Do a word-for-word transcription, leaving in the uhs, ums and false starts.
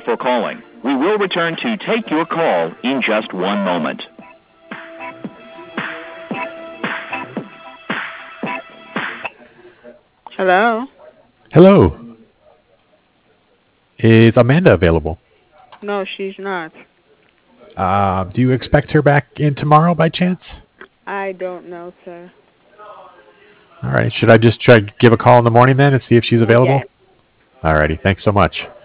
for calling. We will return to take your call in just one moment. Hello? Hello. Is Amanda available? No, she's not. Uh, do you expect her back in tomorrow by chance? I don't know, sir. All right. Should I just try to give a call in the morning then and see if she's Yes. available? All righty. Thanks so much.